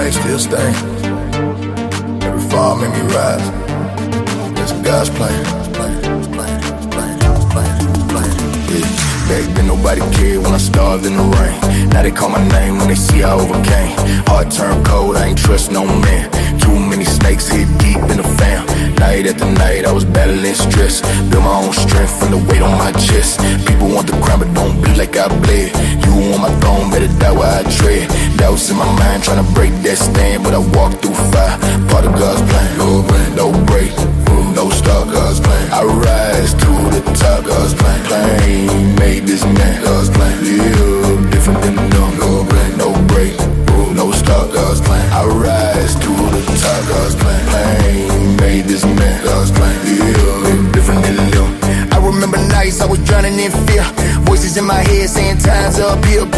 pain still stay. Every fall made me rise. That's God's plan. Back then nobody cared when I starved in the rain. Now they call my name when they see I overcame. Heart turned cold, I ain't trust no man. Too many snakes hit deep in the fam. Night after night I was battling stress. Build my own strength from the weight on my chest. People want the crown but don't bleed like I bled. You on my throne, better die where I tread. Doubts in my mind trying to break that stand, but I walk through fire. Part of God's plan. No break, no stop. God's plan. I rise to the top. God's plan. Pain made this man. God's plan. Live different than them. No break, no stop. God's plan. I rise to the top. God's plan. Pain made this man. God's plan. Live different than them. I remember nights I was drowning in fear. Voices in my head saying time's up here.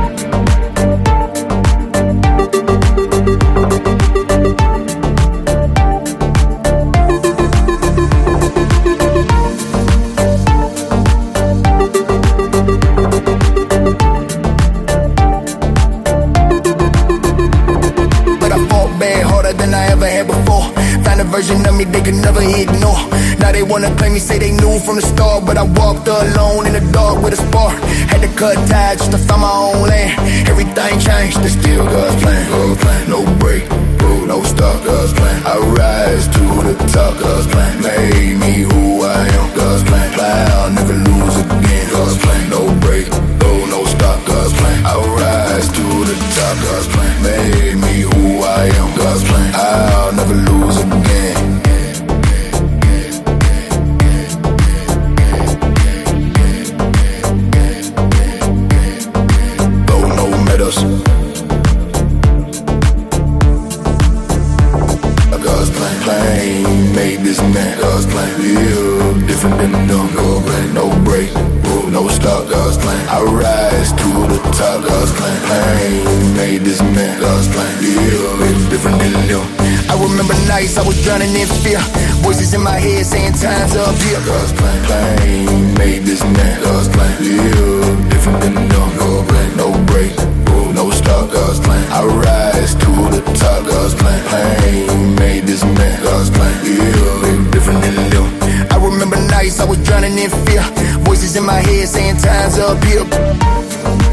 Than I ever had before. Found a version of me they could never ignore. Now they wanna claim me, say they knew from the start, but I walked alone in the dark with a spark. Had to cut ties just to find my own land. Everything changed, there's still God's plan. God's plan. No break, no stop. God's plan. I rise to the top. God's plan. Made me who I am. God's plan. I'll never lose again. God's plan. No break, no stop. God's plan. I rise to the top. God's plan. Made me who I am. God's plan. I'll never lose again. Gold, no medals. God's plan. Pain made this man. God's plan. Live different than them. No break, no stop. God's plan. I rise to the top. God's plan. Pain made this man. God's plan. Live different than them. I remember nights I was drowning in fear. Voices in my head saying time's up here. God's plan. Pain made this man. God's plan. Live different than them. No break, no stop. God's plan. I rise to the top. God's plan. Pain made this man. God's plan. Live different than them. I remember nights I was drowning in fear. Voices in my head saying time's up here.